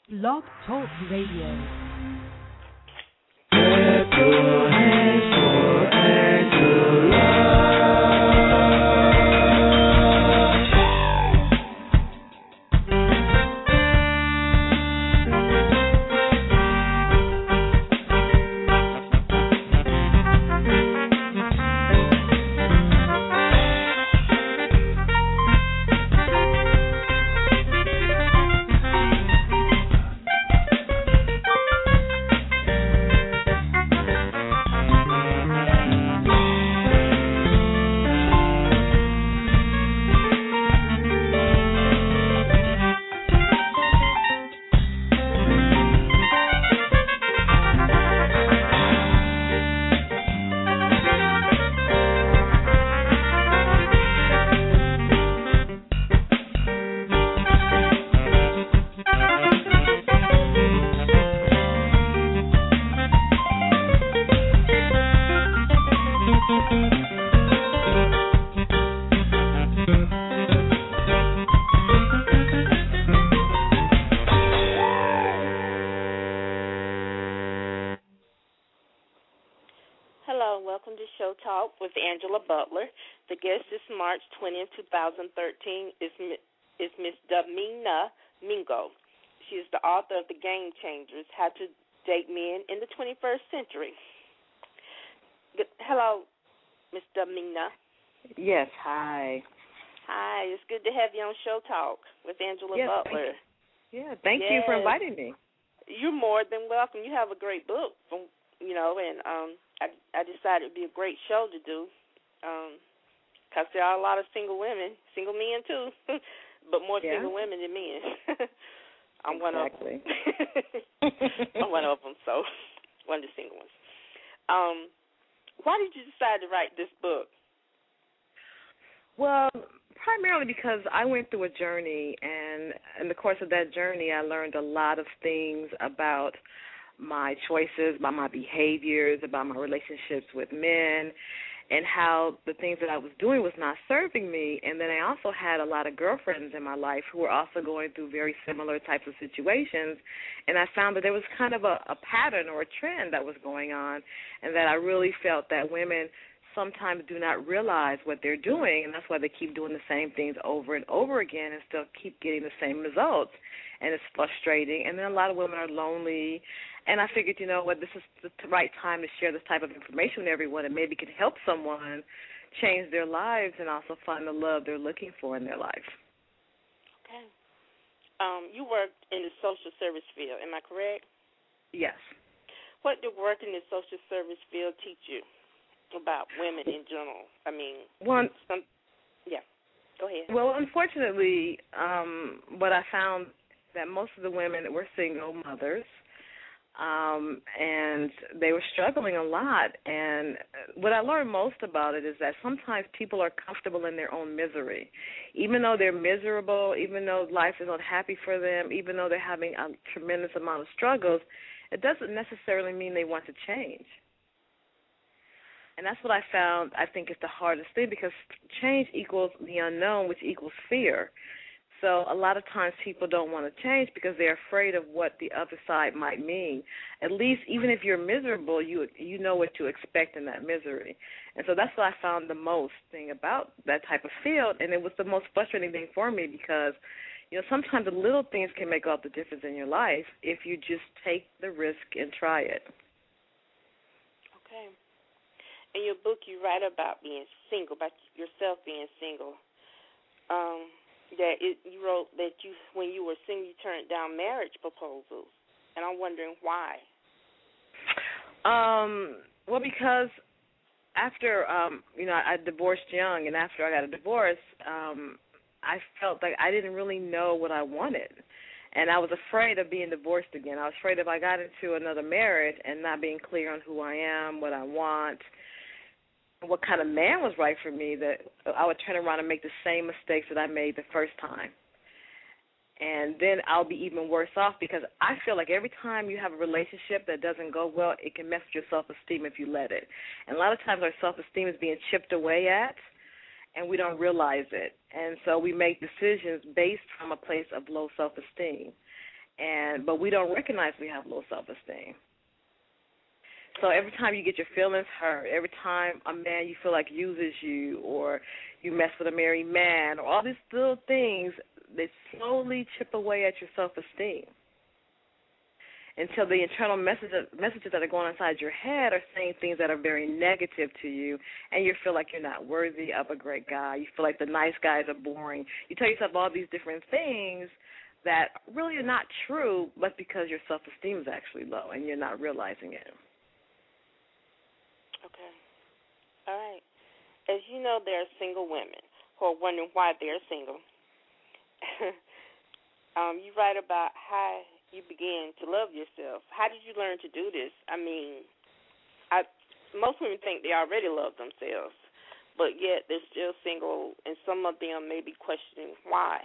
Blog Talk Radio. With Angela Butler. The guest this March 20th, 2013 is Miss Damina Mingo. She is the author of The Game Changers, How to Date Men in the 21st Century. Hello, Miss Damina. Yes, hi. Hi, it's good to have you on Show Talk with Angela Butler. Thank you for inviting me. You're more than welcome. You have a great book, and I decided it would be a great show to do because there are a lot of single women, single men too, but more single women than men. I'm one of them. I'm one of them, so one of the single ones. Why did you decide to write this book? Well, primarily because I went through a journey, and in the course of that journey, I learned a lot of things about my choices, about my behaviors, about my relationships with men, and how the things that I was doing was not serving me. And then I also had a lot of girlfriends in my life who were also going through very similar types of situations, and I found that there was kind of a pattern or a trend that was going on, and that I really felt that women sometimes do not realize what they're doing, and that's why they keep doing the same things over and over again and still keep getting the same results. And it's frustrating. And then a lot of women are lonely. And I figured, you know what, this is the right time to share this type of information with everyone, and maybe can help someone change their lives and also find the love they're looking for in their life. Okay. You worked in the social service field, am I correct? Yes. What did work in the social service field teach you about women in general? Go ahead. Well, unfortunately, what I found that most of the women were single mothers, and they were struggling a lot. And what I learned most about it is that sometimes people are comfortable in their own misery. Even though they're miserable, even though life is unhappy for them, even though they're having a tremendous amount of struggles, it doesn't necessarily mean they want to change. And that's what I found, I think, is the hardest thing, because change equals the unknown, which equals fear. So a lot of times people don't want to change because they're afraid of what the other side might mean. At least even if you're miserable, you know what to expect in that misery. And so that's what I found the most thing about that type of field, and it was the most frustrating thing for me because, sometimes the little things can make all the difference in your life if you just take the risk and try it. Okay. In your book, you write about being single, about yourself being single. You wrote that when you were single, you turned down marriage proposals, and I'm wondering why. Well, because after I divorced young, and after I got a divorce, I felt like I didn't really know what I wanted, and I was afraid of being divorced again. I was afraid if I got into another marriage and not being clear on who I am, what I want, what kind of man was right for me, that I would turn around and make the same mistakes that I made the first time. And then I'll be even worse off, because I feel like every time you have a relationship that doesn't go well, it can mess with your self-esteem if you let it. And a lot of times our self-esteem is being chipped away at, and we don't realize it. And so we make decisions based from a place of low self-esteem. And but we don't recognize we have low self-esteem. So every time you get your feelings hurt, every time a man you feel like uses you, or you mess with a married man, or all these little things, they slowly chip away at your self-esteem until the internal messages that are going inside your head are saying things that are very negative to you, and you feel like you're not worthy of a great guy. You feel like the nice guys are boring. You tell yourself all these different things that really are not true, but because your self-esteem is actually low and you're not realizing it. Okay. All right. As you know, there are single women who are wondering why they're single. You write about how you began to love yourself. How did you learn to do this? I mean, most women think they already love themselves, but yet they're still single, and some of them may be questioning why.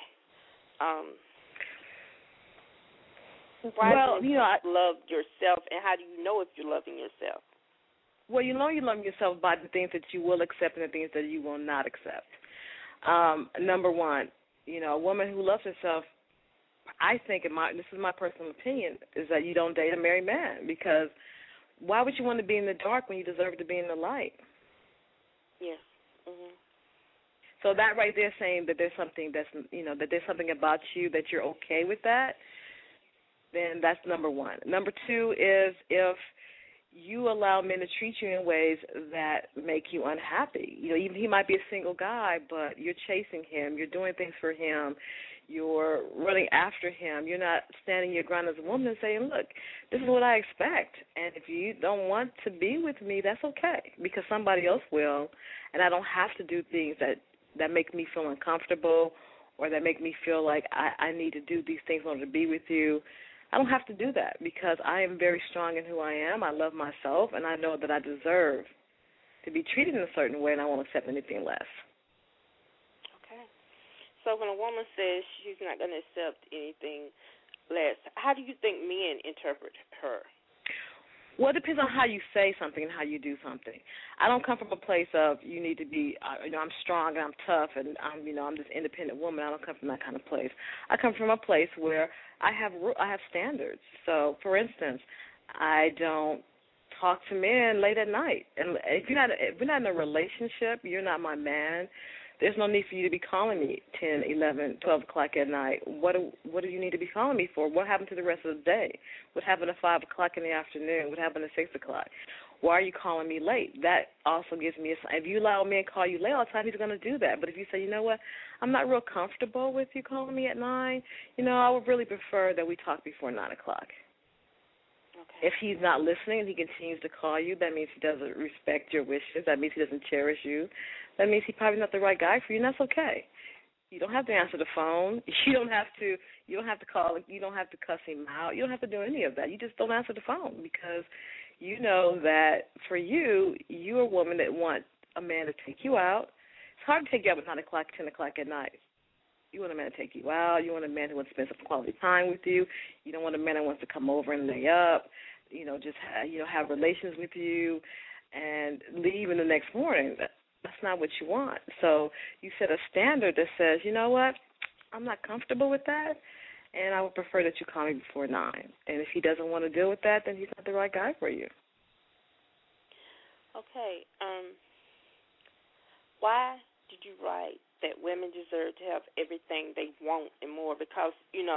Why do you love yourself, and how do you know if you're loving yourself? Well, you know you love yourself by the things that you will accept and the things that you will not accept. Number one, a woman who loves herself, I think, this is my personal opinion, is that you don't date a married man, because why would you want to be in the dark when you deserve to be in the light? Yes. Mm-hmm. So that right there saying that there's something that there's something about you that you're okay with that, then that's number one. Number two is if you allow men to treat you in ways that make you unhappy. Even he might be a single guy, but you're chasing him, you're doing things for him, you're running after him, you're not standing your ground as a woman and saying, look, this is what I expect, and if you don't want to be with me, that's okay, because somebody else will, and I don't have to do things that make me feel uncomfortable or that make me feel like I need to do these things in order to be with you. I don't have to do that because I am very strong in who I am. I love myself, and I know that I deserve to be treated in a certain way, and I won't accept anything less. Okay. So when a woman says she's not going to accept anything less, how do you think men interpret her? Well, it depends on how you say something and how you do something. I don't come from a place of you need to be, I'm strong and I'm tough and I'm this independent woman. I don't come from that kind of place. I come from a place where I have standards. So, for instance, I don't talk to men late at night. And if we're not in a relationship, you're not my man. There's no need for you to be calling me 10, 11, 12 o'clock at night. What do you need to be calling me for? What happened to the rest of the day? What happened at 5 o'clock in the afternoon? What happened at 6 o'clock? Why are you calling me late? That also gives me a sign. If you allow me to call you late all the time, he's going to do that. But if you say, you know what, I'm not real comfortable with you calling me at 9, I would really prefer that we talk before 9 o'clock. Okay. If he's not listening and he continues to call you, that means he doesn't respect your wishes. That means he doesn't cherish you. That means he's probably not the right guy for you, and that's okay. You don't have to answer the phone. You don't have to call. You don't have to cuss him out. You don't have to do any of that. You just don't answer the phone because you know that for you, you're a woman that wants a man to take you out. It's hard to take you out at 9 o'clock, 10 o'clock at night. You want a man to take you out. You want a man who wants to spend some quality time with you. You don't want a man that wants to come over and lay up, have relations with you and leave in the next morning. That's not what you want. So you set a standard that says, you know what, I'm not comfortable with that, and I would prefer that you call me before 9. And if he doesn't want to deal with that, then he's not the right guy for you. Okay. Why did you write that women deserve to have everything they want and more? Because,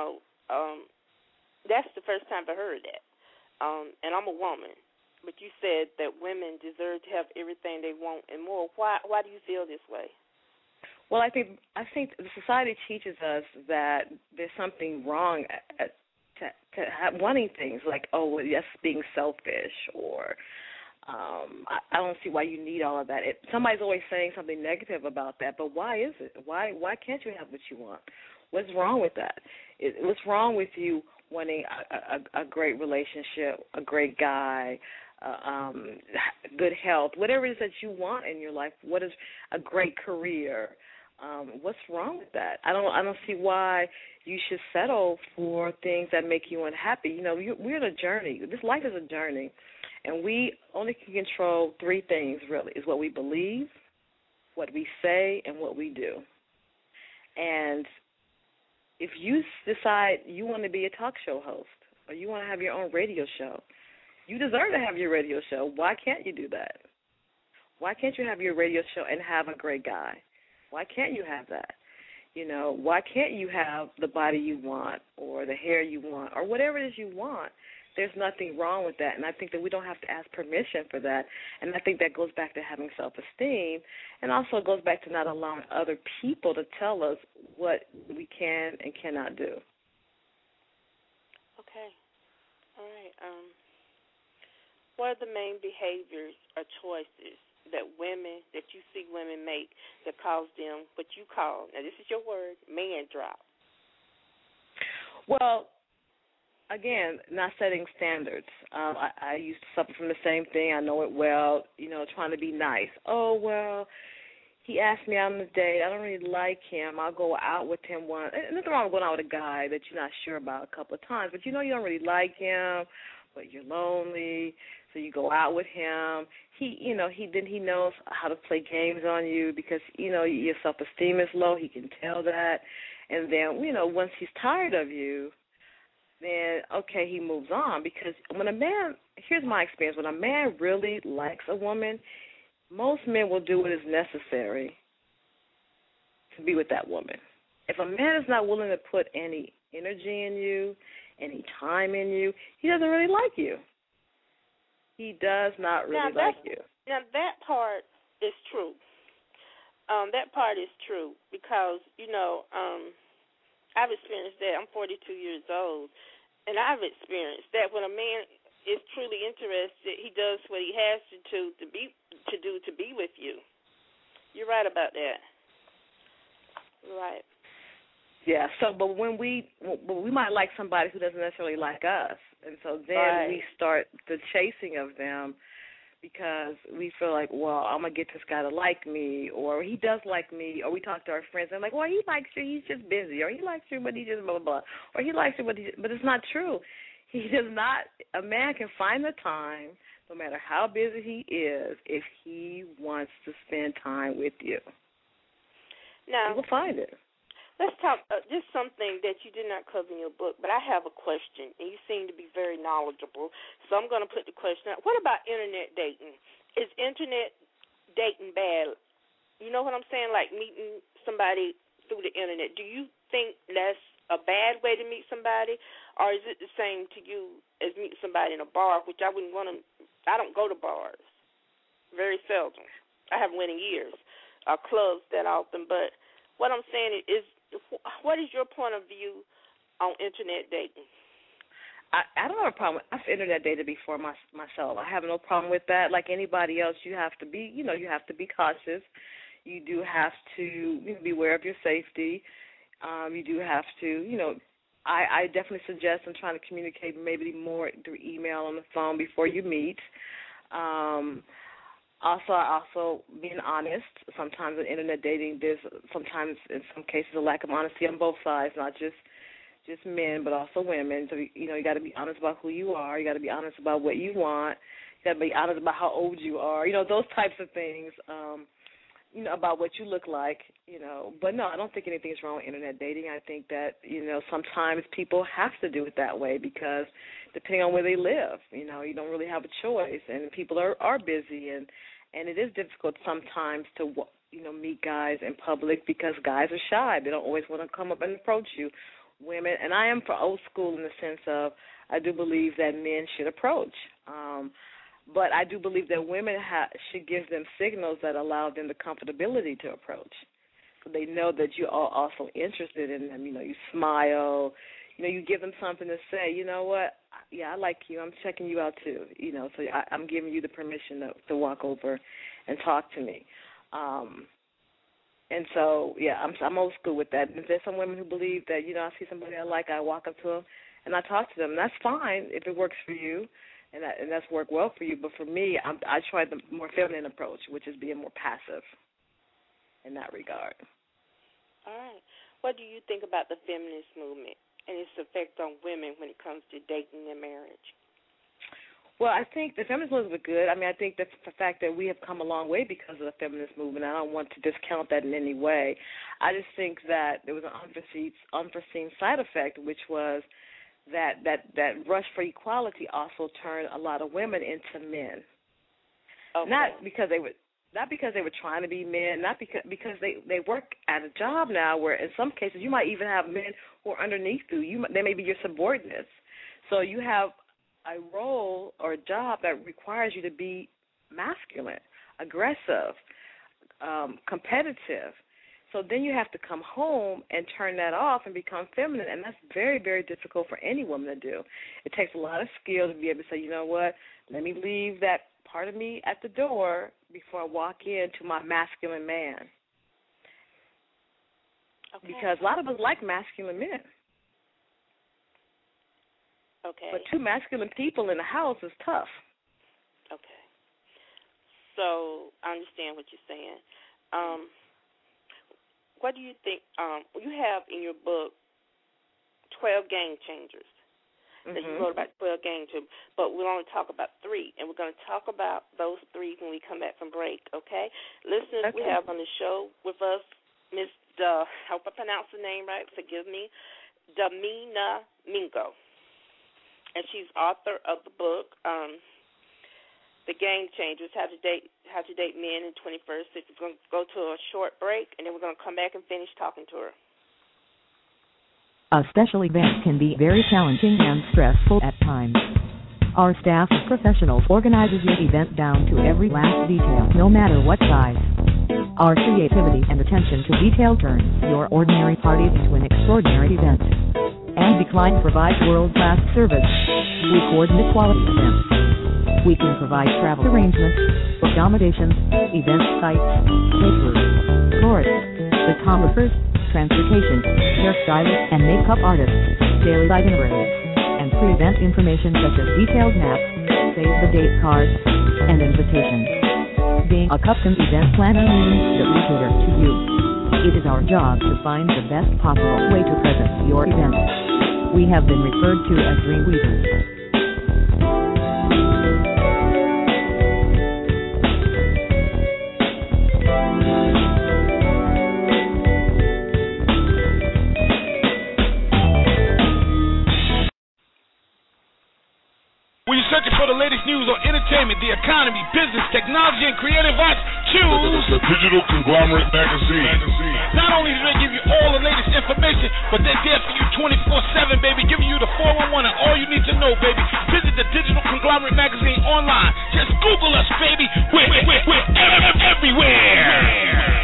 that's the first time I heard that. And I'm a woman. But you said that women deserve to have everything they want and more. Why do you feel this way? Well, I think the society teaches us that there's something wrong to wanting things like, yes, being selfish, or I don't see why you need all of that. Somebody's always saying something negative about that, but why is it? Why can't you have what you want? What's wrong with that? What's wrong with you wanting a great relationship, a great guy, good health, whatever it is that you want in your life? What is a great career? What's wrong with that? I don't see why you should settle for things that make you unhappy. We're in a journey. This life is a journey, and we only can control 3 things, really, is what we believe, what we say, and what we do. And if you decide you want to be a talk show host or you want to have your own radio show, you deserve to have your radio show. Why can't you do that? Why can't you have your radio show and have a great guy? Why can't you have that? You know, why can't you have the body you want or the hair you want or whatever it is you want? There's nothing wrong with that, and I think that we don't have to ask permission for that, and I think that goes back to having self-esteem, and also goes back to not allowing other people to tell us what we can and cannot do. Okay. All right. What are the main behaviors or choices that you see women make that cause them what you call, now this is your word, man drop? Well, again, not setting standards. I used to suffer from the same thing. I know it well, you know, trying to be nice. Oh, well, he asked me out on a date. I don't really like him. I'll go out with him once. And nothing wrong with going out with a guy that you're not sure about a couple of times, but you know you don't really like him, but you're lonely, so you go out with him. He knows how to play games on you because, you know, your self-esteem is low. He can tell that. And then, you know, once he's tired of you, then, okay, he moves on. Because when a man, here's my experience, when a man really likes a woman, most men will do what is necessary to be with that woman. If a man is not willing to put any energy in you, any time in you, he doesn't really like you. He does not really like you. Now, that part is true. That part is true because, you know, I've experienced that. I'm 42 years old, and I've experienced that when a man is truly interested, he does what he has to be with you. You're right about that. Right. Yeah. So, but when we might like somebody who doesn't necessarily like us, and so then we start the chasing of them because we feel like, well, I'm gonna get this guy to like me, or he does like me, or we talk to our friends and like, well, he likes you, he's just busy, or he likes you, but he just blah blah blah, or he likes you, but it's not true. He does not. A man can find the time, no matter how busy he is, if he wants to spend time with you. Now, he will find it. Let's talk just something that you did not cover in your book, but I have a question, and you seem to be very knowledgeable, so I'm going to put the question out. What about Internet dating? Is Internet dating bad? You know what I'm saying, like meeting somebody through the Internet. Do you think that's a bad way to meet somebody, or is it the same to you as meeting somebody in a bar, which I wouldn't want to – I don't go to bars very seldom. I haven't went in years, clubs that often, but what I'm saying is – what is your point of view on Internet dating? I don't have a problem. I've Internet dated before myself. I have no problem with that. Like anybody else, you have to be, you have to be cautious. You do have to be aware of your safety. You do have to, I definitely suggest in trying to communicate maybe more through email on the phone before you meet. Also being honest. Sometimes in Internet dating, there's sometimes in some cases a lack of honesty on both sides, not just men, but also women. So, you got to be honest about who you are. You got to be honest about what you want. You got to be honest about how old you are. Those types of things, about what you look like, But no, I don't think anything's wrong with Internet dating. I think that, sometimes people have to do it that way because depending on where they live, you don't really have a choice. And people are busy, and it is difficult sometimes to, meet guys in public because guys are shy. They don't always want to come up and approach you. Women, and I am for old school in the sense of I do believe that men should approach. But I do believe that women should give them signals that allow them the comfortability to approach. So they know that you're also interested in them. You smile. You give them something to say. You know what? Yeah, I like you. I'm checking you out too. So I'm giving you the permission to walk over and talk to me. And so, yeah, I'm old school with that. And there's some women who believe that, I see somebody I like, I walk up to them and I talk to them. And that's fine if it works for you. And that's worked well for you. But for me, I try the more feminine approach, which is being more passive in that regard. All right. What do you think about the feminist movement and its effect on women when it comes to dating and marriage? Well, I think the feminist movement was good. I mean, I think the fact that we have come a long way because of the feminist movement, I don't want to discount that in any way. I just think that there was an unforeseen side effect, which was that rush for equality also turned a lot of women into men. Okay. Not because they were trying to be men, not because they work at a job now where in some cases you might even have men who are underneath you. They may be your subordinates. So you have a role or a job that requires you to be masculine, aggressive, competitive. So then you have to come home and turn that off and become feminine, and that's very, very difficult for any woman to do. It takes a lot of skill to be able to say, you know what, let me leave that part of me at the door before I walk into my masculine man. Okay. Because a lot of us like masculine men. Okay. But two masculine people in the house is tough. Okay. So I understand what you're saying. What do you think? You have in your book 12 game changers. That you wrote about 12 game changers, but we'll only talk about 3, and we're going to talk about those 3 when we come back from break, okay? Listeners, we have on the show with us Miss, I hope I pronounced the name right, forgive me, Damina Mingo. And she's author of the book, The Game Changers, How to Date Men in 21st Century. We're going to go to a short break, and then we're going to come back and finish talking to her. A special event can be very challenging and stressful at times. Our staff of professionals organizes your event down to every last detail, no matter what size. Our creativity and attention to detail turns your ordinary party into an extraordinary event. And Decline provides world-class service. We coordinate quality events. We can provide travel arrangements, accommodations, event sites, caterers, florists, photographers, transportation, hairstylists and makeup artists, daily itineraries, and pre-event information such as detailed maps, save-the-date cards, and invitations. Being a custom event planner means that we cater to you. It is our job to find the best possible way to present your event. We have been referred to as Dreamweavers. For the latest news on entertainment, the economy, business, technology, and creative arts, choose the Digital Conglomerate Magazine. Not only do they give you all the latest information, but they're there for you 24/7, baby, giving you the 411 and all you need to know, baby. Visit the Digital Conglomerate Magazine online. Just Google us, baby. We're everywhere.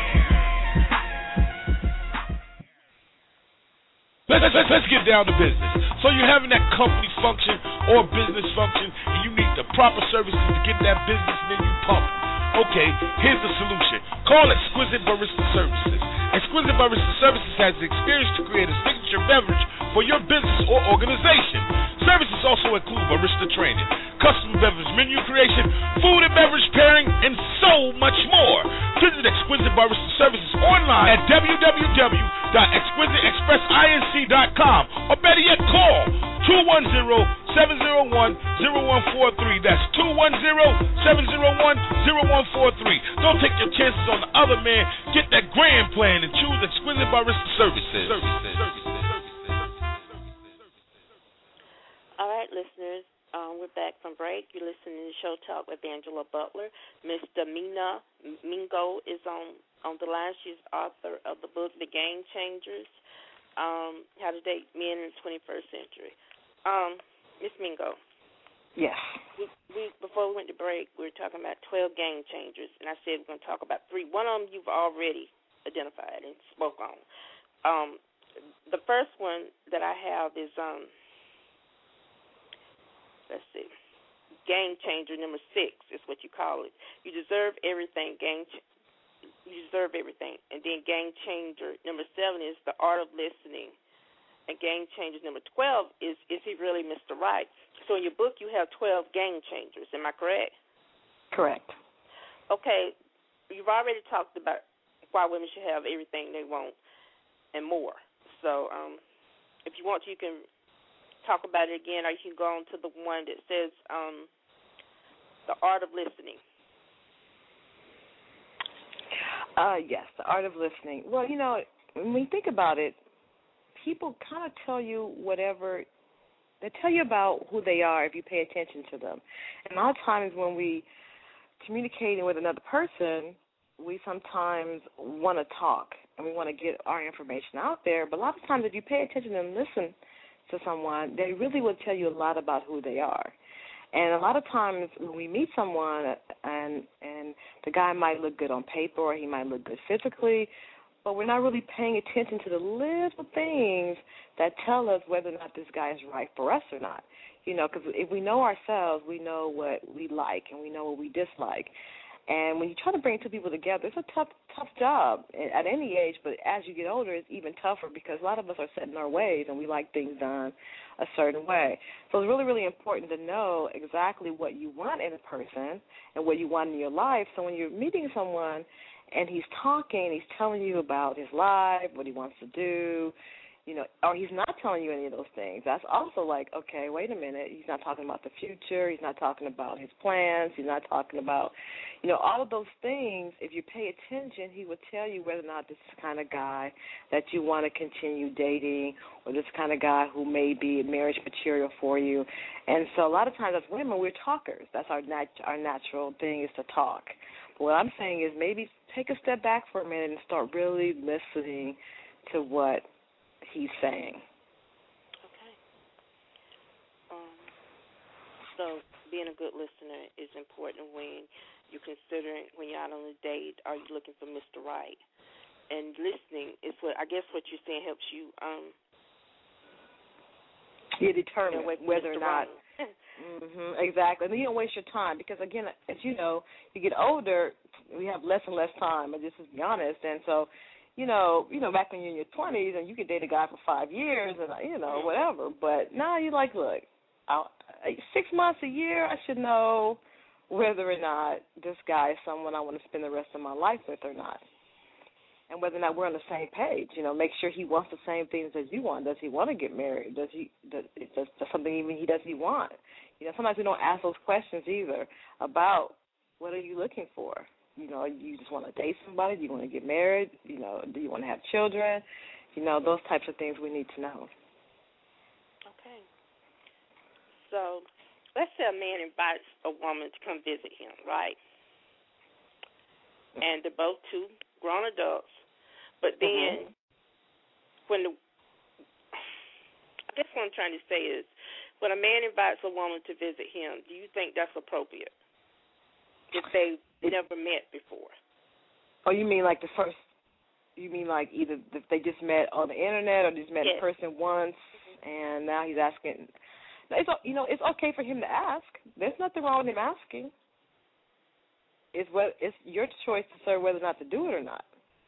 Let's get down to business. So you're having that company function or business function, and you need the proper services to get that business menu pumping. Okay, here's the solution. Call Exquisite Barista Services. Exquisite Barista Services has the experience to create a signature beverage for your business or organization. Services also include barista training, custom beverage menu creation, food and beverage pairing, and so much more. Visit Exquisite Barista Services online at www.exquisiteexpressinc.com or better yet, call 210-701-0143. That's 210-701-0143. Don't take your chances on the other man. Get that grand plan and choose Exquisite Barista Services. All right, listeners, we're back from break. You're listening to Show Talk with Angela Butler. Miss Damina Mingo is on the line. She's author of the book, The Game Changers, How to Date Men in the 21st Century. Miss Mingo. Yes. We before we went to break, we were talking about 12 game changers, and I said we're going to talk about 3. One of them you've already identified and spoke on. The first one that I have is, let's see, game changer number 6 is what you call it. You deserve everything, you deserve everything. And then game changer number 7 is the art of listening. And game changer number 12 is he really Mr. Right? So in your book you have 12 game changers. Am I correct? Correct. Okay, you've already talked about why women should have everything they want and more. So if you want to, you can talk about it again, or you can go on to the one that says The Art of Listening. Yes, The Art of Listening. Well, when you think about it, people kind of tell you whatever. They tell you about who they are if you pay attention to them. And a lot of times when we communicating with another person, we sometimes want to talk and we want to get our information out there. But a lot of times if you pay attention and listen to someone, they really will tell you a lot about who they are. And a lot of times when we meet someone and the guy might look good on paper or he might look good physically, but we're not really paying attention to the little things that tell us whether or not this guy is right for us or not. Because if we know ourselves, we know what we like and we know what we dislike. And when you try to bring two people together, it's a tough job at any age, but as you get older, it's even tougher because a lot of us are set in our ways and we like things done a certain way. So it's really, really important to know exactly what you want in a person and what you want in your life. So when you're meeting someone and he's talking, he's telling you about his life, what he wants to do, or he's not telling you any of those things. That's also like, okay, wait a minute. He's not talking about the future. He's not talking about his plans. He's not talking about, all of those things. If you pay attention, he would tell you whether or not this is the kind of guy that you want to continue dating or this kind of guy who may be marriage material for you. And so a lot of times as women, we're talkers. That's our natural thing is to talk. But what I'm saying is maybe take a step back for a minute and start really listening to what he's saying. Okay. So being a good listener is important when you're considering, when you're out on a date, are you looking for Mr. Right? And listening is what you're saying helps you determine whether or not. Exactly. And you don't waste your time because, again, as you know, you get older, we have less and less time, and just to be honest. And so, back when you're in your 20s and you could date a guy for 5 years and, whatever. But now you're like, look, 6 months, a year, I should know whether or not this guy is someone I want to spend the rest of my life with or not. And whether or not we're on the same page, make sure he wants the same things as you want. Does he want to get married? Does something even he doesn't want? Sometimes we don't ask those questions either about what are you looking for. You just want to date somebody? Do you want to get married? Do you want to have children? Those types of things we need to know. Okay. So let's say a man invites a woman to come visit him, right? And they're both two grown adults. But then I guess what I'm trying to say is when a man invites a woman to visit him, do you think that's appropriate if they never met before? Oh, you mean like either if they just met on the internet or just met in person once and now he's asking. It's okay for him to ask. There's nothing wrong with him asking. It's your choice to say whether or not to do it or not.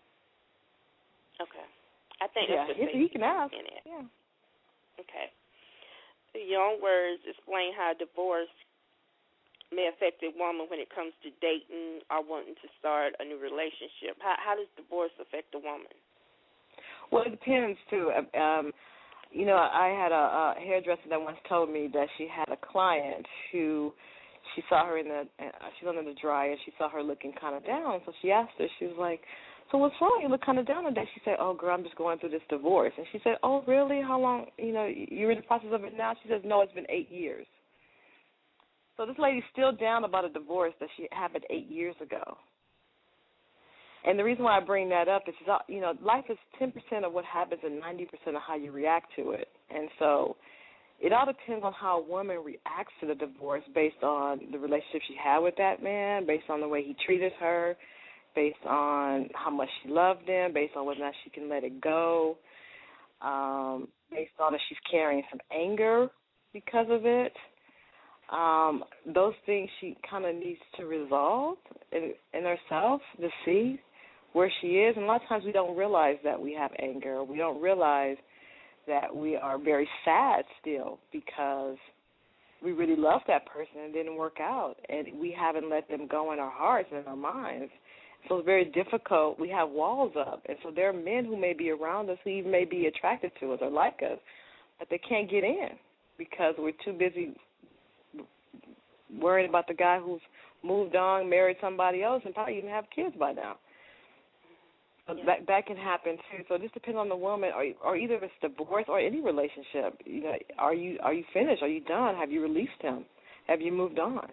Okay. I think that's what he can ask. Yeah. Okay. In your own words, explain how divorce may affect a woman when it comes to dating or wanting to start a new relationship. How does divorce affect a woman? Well, it depends, too. I had a hairdresser that once told me that she had a client who she saw her she was under the dryer, and she saw her looking kind of down. So she asked her, she was like, so what's wrong? You look kind of down today. She said, oh, girl, I'm just going through this divorce. And she said, oh, really? How long? You're in the process of it now? She says, no, it's been 8 years. So this lady's still down about a divorce that she happened 8 years ago. And the reason why I bring that up is, life is 10% of what happens and 90% of how you react to it. And so it all depends on how a woman reacts to the divorce based on the relationship she had with that man, based on the way he treated her, based on how much she loved him, based on whether or not she can let it go, based on if she's carrying some anger because of it. Those things she kind of needs to resolve in herself to see where she is. And a lot of times we don't realize that we have anger. We don't realize that we are very sad still because we really love that person and it didn't work out. And we haven't let them go in our hearts and in our minds. So it's very difficult. We have walls up. And so there are men who may be around us who even may be attracted to us or like us, but they can't get in because we're too busy worrying about the guy who's moved on, married somebody else, and probably even have kids by now. So that can happen too. So it just depends on the woman, or either if it's divorce or any relationship. You know, are you finished? Are you done? Have you released him? Have you moved on?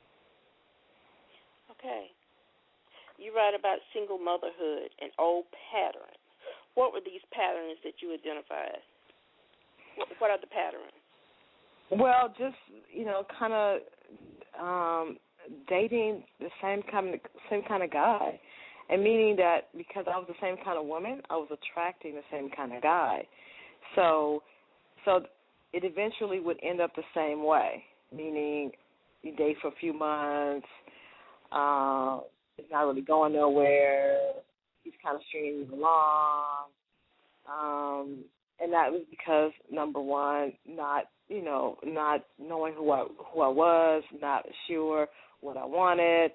Okay. You write about single motherhood and old patterns. What were these patterns that you identified? What are the patterns? Well, just, you know, kind of dating the same kind of guy, and meaning that because I was the same kind of woman, I was attracting the same kind of guy. So it eventually would end up the same way, meaning you date for a few months, it's not really going nowhere, he's kind of stringing you along, and that was because, number one, not knowing who I was, not sure what I wanted,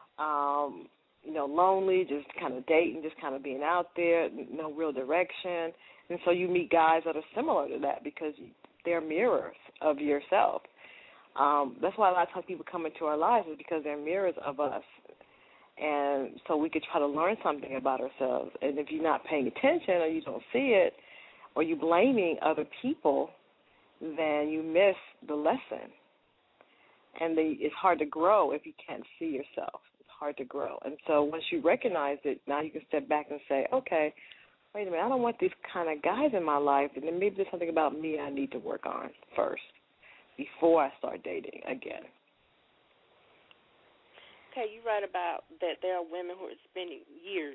lonely, just kind of dating, just kind of being out there, no real direction. And so you meet guys that are similar to that because they're mirrors of yourself. That's why a lot of times people come into our lives is because they're mirrors of us. And so we could try to learn something about ourselves. And if you're not paying attention or you don't see it or you're blaming other people, then you miss the lesson. And it's hard to grow if you can't see yourself. It's hard to grow. And so once you recognize it, now you can step back and say, okay, wait a minute, I don't want these kind of guys in my life, and then maybe there's something about me I need to work on first before I start dating again. Okay, you write about that there are women who are spending years,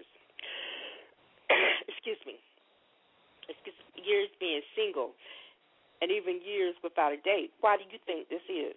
years being single, and even years without a date. Why do you think this is?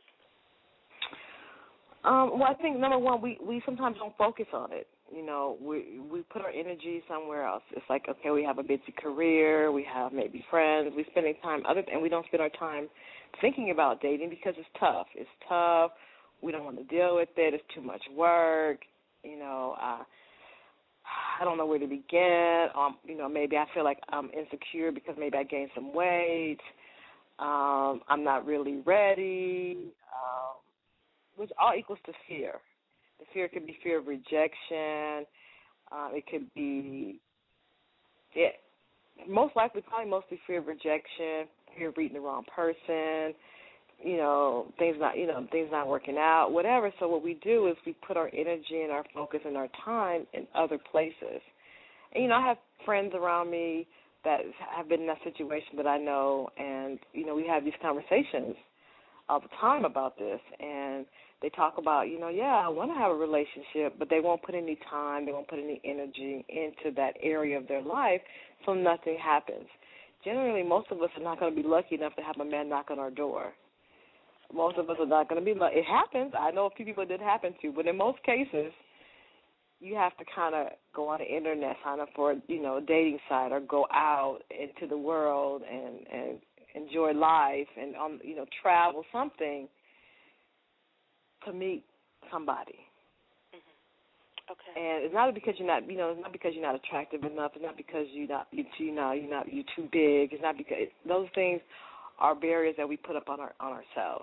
Well, I think, number one, we sometimes don't focus on it. You know, we put our energy somewhere else. It's like, okay, we have a busy career, we have maybe friends, we're spending time and we don't spend our time thinking about dating because it's tough. It's tough. We don't want to deal with it. It's too much work. You know, I don't know where to begin. Maybe I feel like I'm insecure because maybe I gained some weight. I'm not really ready, which all equals to fear. The fear could be fear of rejection. It could be, most likely, probably mostly fear of rejection, fear of reading the wrong person, things not working out, whatever. So what we do is we put our energy and our focus and our time in other places. And, I have friends around me that have been in that situation that I know, and, we have these conversations all the time about this, and they talk about, I want to have a relationship, but they won't put any time, they won't put any energy into that area of their life, so nothing happens. Generally, most of us are not going to be lucky enough to have a man knock on our door. Most of us are not going to be lucky. It happens. I know a few people it did happen to, but in most cases, you have to kind of go on the internet, sign up for a dating site, or go out into the world and enjoy life and travel, something to meet somebody. Mm-hmm. Okay. And it's not because you're not, it's not because you're not attractive enough. It's not because you're too big. It's not because those things are barriers that we put up on ourselves.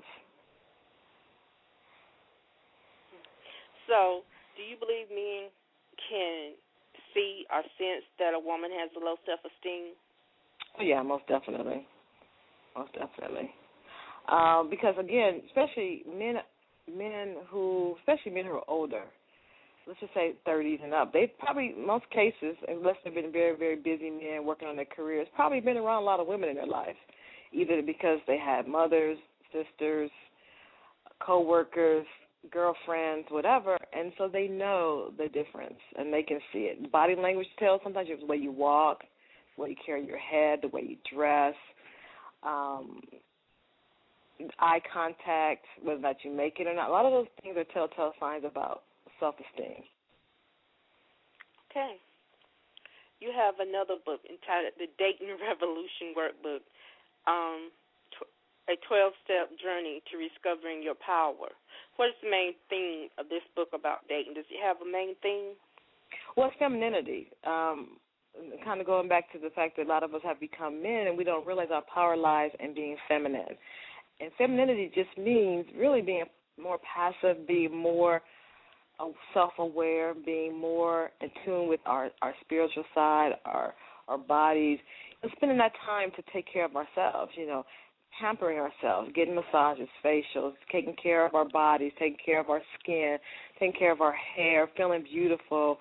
So, do you believe men can see or sense that a woman has a low self-esteem? Oh, yeah, most definitely. Most definitely. Because, again, especially men who are older, let's just say 30s and up, they probably, most cases, unless they've been very, very busy men working on their careers, probably been around a lot of women in their life, either because they had mothers, sisters, co-workers, girlfriends, whatever, and so they know the difference, and they can see it. Body language tells sometimes the way you walk, the way you carry your head, the way you dress, eye contact, whether or not you make it or not. A lot of those things are telltale signs about self-esteem. Okay. You have another book entitled The Dating Revolution Workbook, a 12-step journey to discovering your power. What is the main theme of this book about dating? Does it have a main theme? Well, it's femininity. Kind of going back to the fact that a lot of us have become men and we don't realize our power lies in being feminine. And femininity just means really being more passive, being more self-aware, being more in tune with our spiritual side, our bodies, and spending that time to take care of ourselves, pampering ourselves, getting massages, facials, taking care of our bodies, taking care of our skin, taking care of our hair, feeling beautiful,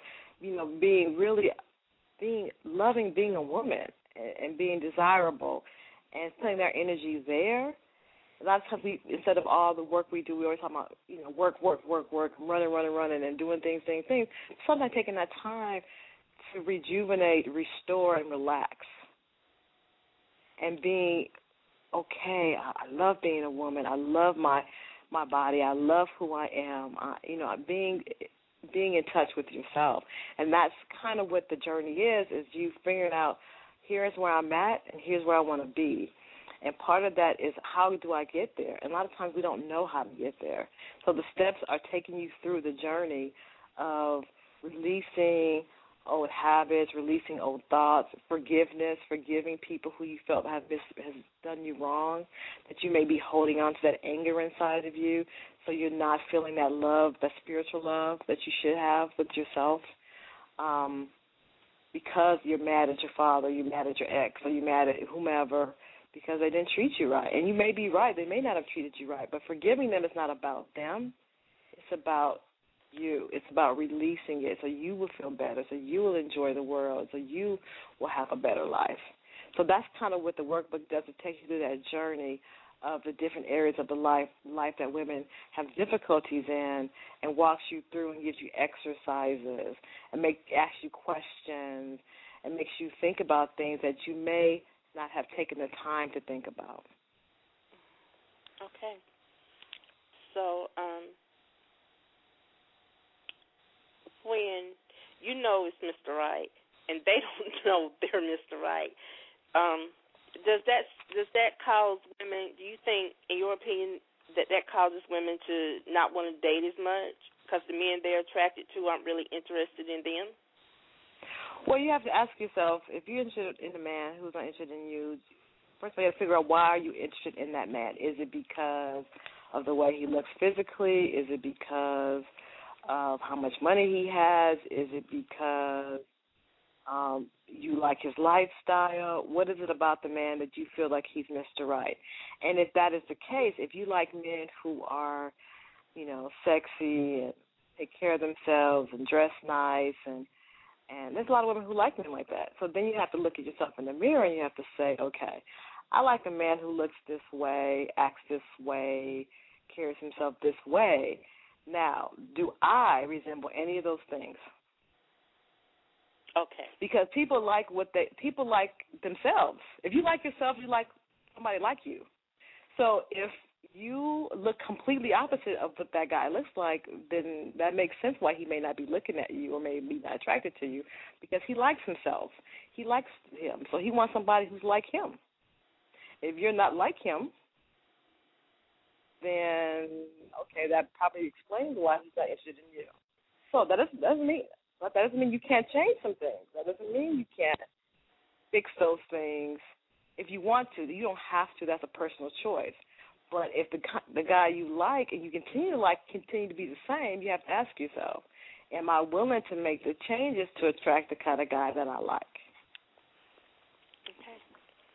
loving being a woman and being desirable and putting our energy there. A lot of times instead of all the work we do, we always talk about, work, running, and doing things. Sometimes taking that time to rejuvenate, restore, and relax. And being okay, I love being a woman. I love my body. I love who I am. Being in touch with yourself. And that's kind of what the journey is you figuring out, here's where I'm at and here's where I want to be. And part of that is, how do I get there? And a lot of times we don't know how to get there. So the steps are taking you through the journey of releasing old habits, releasing old thoughts, forgiveness, forgiving people who you felt has done you wrong, that you may be holding on to that anger inside of you, so you're not feeling that love, that spiritual love that you should have with yourself, because you're mad at your father, you're mad at your ex, or you're mad at whomever because they didn't treat you right. And you may be right, they may not have treated you right, but forgiving them is not about them. It's about you. It's about releasing it so you will feel better, so you will enjoy the world, so you will have a better life. So that's kind of what the workbook does. It takes you through that journey of the different areas of the life that women have difficulties in, and walks you through and gives you exercises and asks you questions and makes you think about things that you may not have taken the time to think about. Okay. So, when you know it's Mr. Right and they don't know they're Mr. Right, does that cause women, do you think, in your opinion, that causes women to not want to date as much because the men they're attracted to aren't really interested in them? Well, you have to ask yourself, if you're interested in a man who's not interested in you, first of all, you have to figure out, why are you interested in that man? Is it because of the way he looks physically? Is it because of how much money he has? Is it because you like his lifestyle? What is it about the man that you feel like he's Mr. Right? And if that is the case, if you like men who are, sexy and take care of themselves and dress nice, and there's a lot of women who like men like that. So then you have to look at yourself in the mirror and you have to say, okay, I like a man who looks this way, acts this way, carries himself this way. Now, do I resemble any of those things? Okay. Because people like themselves. If you like yourself, you like somebody like you. So if you look completely opposite of what that guy looks like, then that makes sense why he may not be looking at you or may be not attracted to you, because he likes himself. He likes him. So he wants somebody who's like him. If you're not like him, then, okay, that probably explains why he's not interested in you. So that doesn't mean you can't change some things. That doesn't mean you can't fix those things if you want to. You don't have to. That's a personal choice. But if the guy you like and you continue to be the same, you have to ask yourself, am I willing to make the changes to attract the kind of guy that I like? Okay.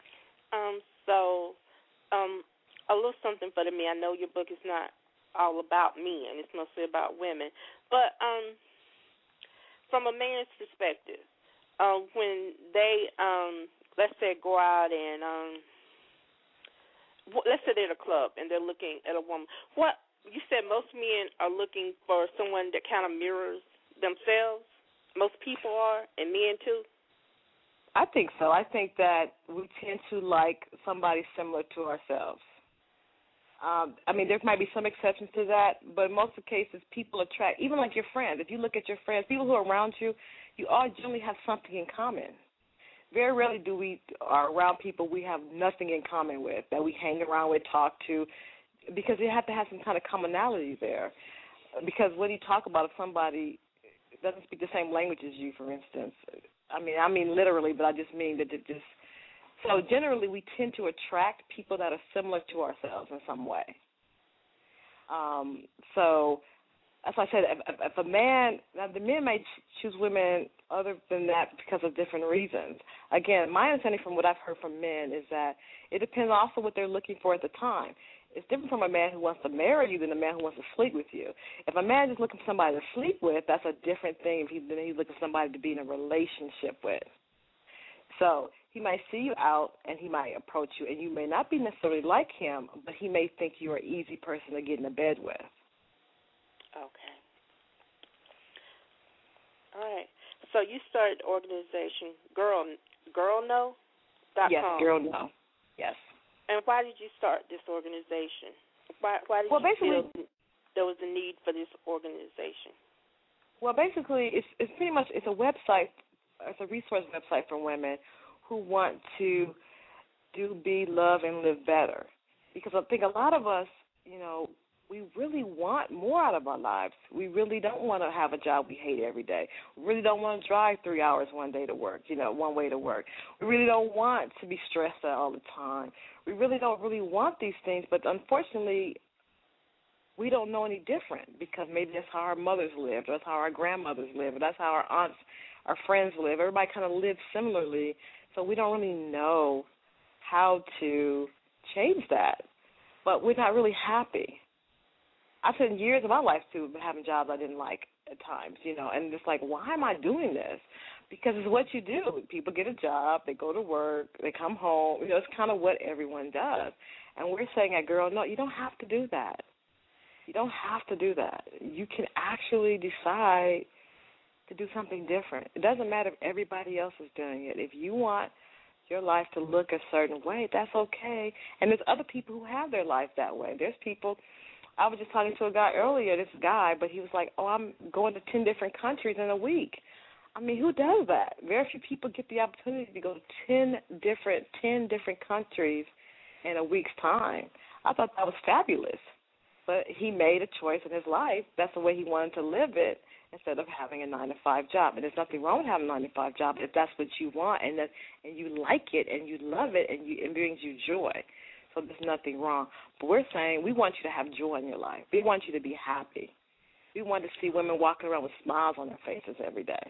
A little something for the men. I know your book is not all about men. It's mostly about women. But from a man's perspective, when they, let's say, go out and, let's say they're at a club and they're looking at a woman, what you said, most men are looking for someone that kind of mirrors themselves. Most people are, and men too. I think so. I think that we tend to like somebody similar to ourselves. There might be some exceptions to that, but in most of the cases, people attract, even like your friends. If you look at your friends, people who are around you, you all generally have something in common. Very rarely are around people we have nothing in common with, that we hang around with, talk to, because you have to have some kind of commonality there. Because when you talk about if somebody doesn't speak the same language as you, for instance, I mean literally, but I just mean that it just So generally, we tend to attract people that are similar to ourselves in some way. So, as I said, if a man, now the men may choose women other than that because of different reasons. Again, my understanding from what I've heard from men is that it depends also what they're looking for at the time. It's different from a man who wants to marry you than a man who wants to sleep with you. If a man is looking for somebody to sleep with, that's a different thing than he's looking for somebody to be in a relationship with. So he might see you out and he might approach you, and you may not be necessarily like him, but he may think you're an easy person to get in the bed with. Okay. All right. So you started the organization GirlKnow.com. Yes, GirlKnow. Yes. And why did you start this organization? Why did you feel there was a need for this organization? Well, basically, it's pretty much a website. It's a resource website for women who want to be, love, and live better. Because I think a lot of us, we really want more out of our lives. We really don't want to have a job we hate every day. We really don't want to drive 3 hours one day to work, one way to work. We really don't want to be stressed out all the time. We really don't want these things, but unfortunately, we don't know any different because maybe that's how our mothers lived, or that's how our grandmothers lived, or that's how our aunts, our friends live. Everybody kind of lives similarly, so we don't really know how to change that. But we're not really happy. I spent years of my life, too, having jobs I didn't like at times, and it's like, why am I doing this? Because it's what you do. People get a job, they go to work, they come home. It's kind of what everyone does. And we're saying at GirlKnow, you don't have to do that. You don't have to do that. You can actually decide to do something different. It doesn't matter if everybody else is doing it. If you want your life to look a certain way, that's okay. And there's other people who have their life that way. There's people. I was just talking to a guy earlier, but he was like, I'm going to 10 different countries in a week. I mean, who does that? Very few people get the opportunity to go to 10 different countries in a week's time. I thought that was fabulous. But he made a choice in his life. That's the way he wanted to live it instead of having a 9-to-5 job. And there's nothing wrong with having a 9-to-5 job if that's what you want and you like it and you love it and it brings you joy. So there's nothing wrong. But we're saying we want you to have joy in your life. We want you to be happy. We want to see women walking around with smiles on their faces every day.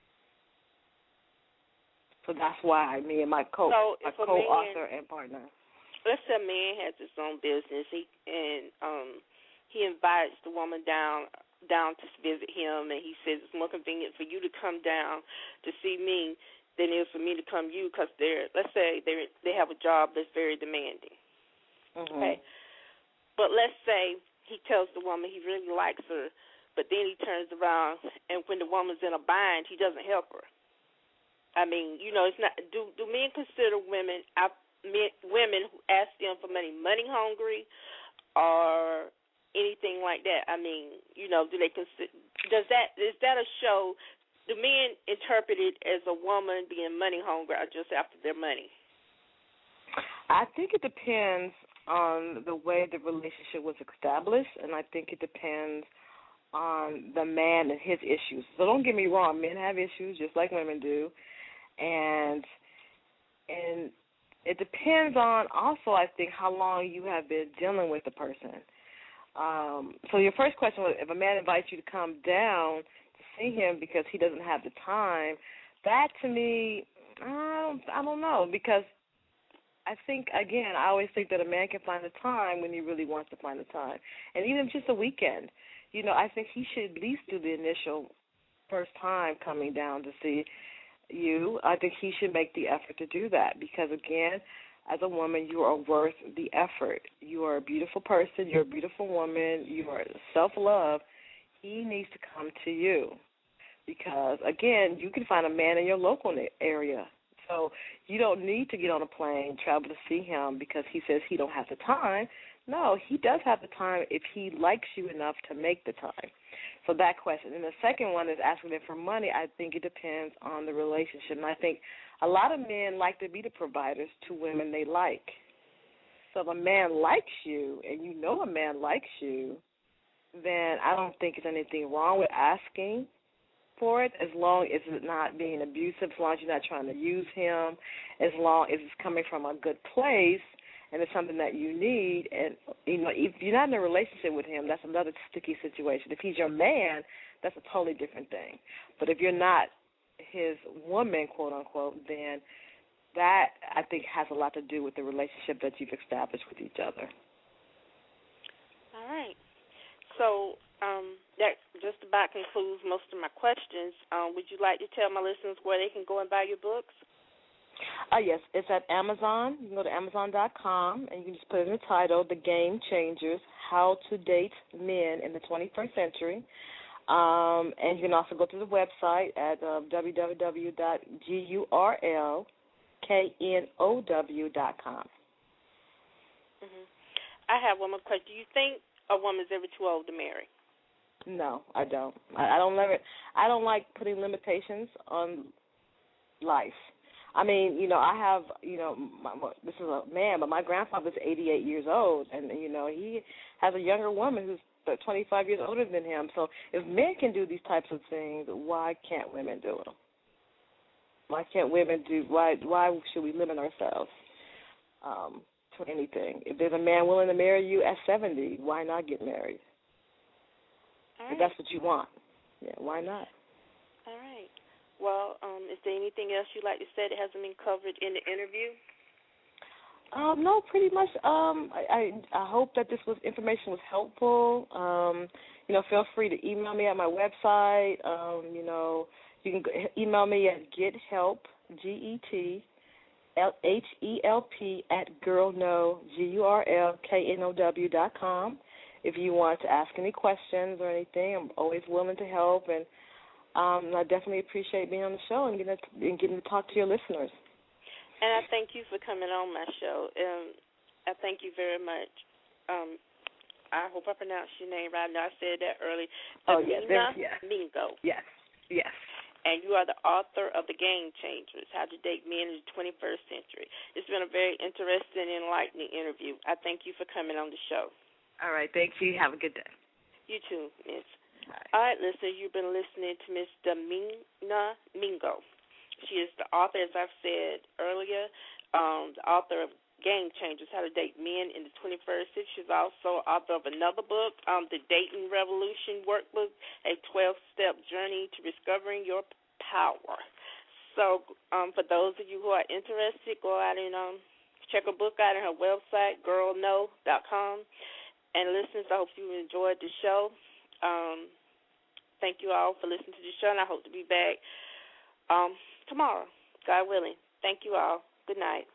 So that's why me and my co-author and partner. Let's say a man has his own business. He invites the woman down to visit him, and he says it's more convenient for you to come down to see me than it is for me to come to you because let's say they have a job that's very demanding. Mm-hmm. Okay, but let's say he tells the woman he really likes her, but then he turns around and when the woman's in a bind, he doesn't help her. I mean, it's not. Do men consider women who ask them for money hungry, or anything like that? I mean, do they consider? Is that a show? Do men interpret it as a woman being money hungry or just after their money? I think it depends on the way the relationship was established, and I think it depends on the man and his issues. So don't get me wrong, men have issues just like women do, and it depends on also, I think, how long you have been dealing with the person. So your first question was if a man invites you to come down to see him because he doesn't have the time, that to me, I don't know, because I think, again, I always think that a man can find the time when he really wants to find the time. And even just a weekend, I think he should at least do the initial first time coming down to see you. I think he should make the effort to do that because, again, as a woman, you are worth the effort. You are a beautiful person. You're a beautiful woman. You are self-love. He needs to come to you because, again, you can find a man in your local area. So you don't need to get on a plane, travel to see him because he says he don't have the time. No, he does have the time if he likes you enough to make the time. So that question. And the second one is asking them for money. I think it depends on the relationship. And I think a lot of men like to be the providers to women they like. So if a man likes you and you know a man likes you, then I don't think there's anything wrong with asking for it, as long as it's not being abusive, as long as you're not trying to use him, as long as it's coming from a good place and it's something that you need. And, if you're not in a relationship with him, that's another sticky situation. If he's your man, that's a totally different thing. But if you're not his woman, quote unquote, then that, I think, has a lot to do with the relationship that you've established with each other. All right. So that just about concludes most of my questions. Would you like to tell my listeners where they can go and buy your books? Yes, it's at Amazon. You can go to Amazon.com, and you can just put in the title, The Game Changers, How to Date Men in the 21st Century. And you can also go to the website at www.gurlknow.com. Mm-hmm. I have one more question. Do you think a woman's ever too old to marry? No, I don't. I don't like putting limitations on life. I mean, I have, this is a man, but my grandfather's 88 years old, and, he has a younger woman who's 25 years older than him. So if men can do these types of things, why can't women do them? Why should we limit ourselves to anything? If there's a man willing to marry you at 70, why not get married? All right. If that's what you want. Yeah, why not? All right. Well, is there anything else you'd like to say that hasn't been covered in the interview? No, pretty much. I hope that this information was helpful. Feel free to email me at my website. You can email me at gethelp, GETHELP @gurlknow.com. If you want to ask any questions or anything, I'm always willing to help, and I definitely appreciate being on the show and getting to talk to your listeners. And I thank you for coming on my show. I thank you very much. I hope I pronounced your name right. I said that early. Yes. Mingo. Yes. And you are the author of The Game Changers, How to Date Men in the 21st Century. It's been a very interesting and enlightening interview. I thank you for coming on the show. All right. Thank you. Have a good day. You too, Miss. All right, listeners, you've been listening to Miss Damina Mingo. She is the author, as I've said earlier, the author of Game Changers, How to Date Men in the 21st Century. She's also author of another book, The Dating Revolution Workbook, a 12-step journey to discovering your power. So for those of you who are interested, go out and check her book out on her website, gurlknow.com. And listeners, I hope you enjoyed the show. Thank you all for listening to the show, and I hope to be back tomorrow, God willing. Thank you all. Good night.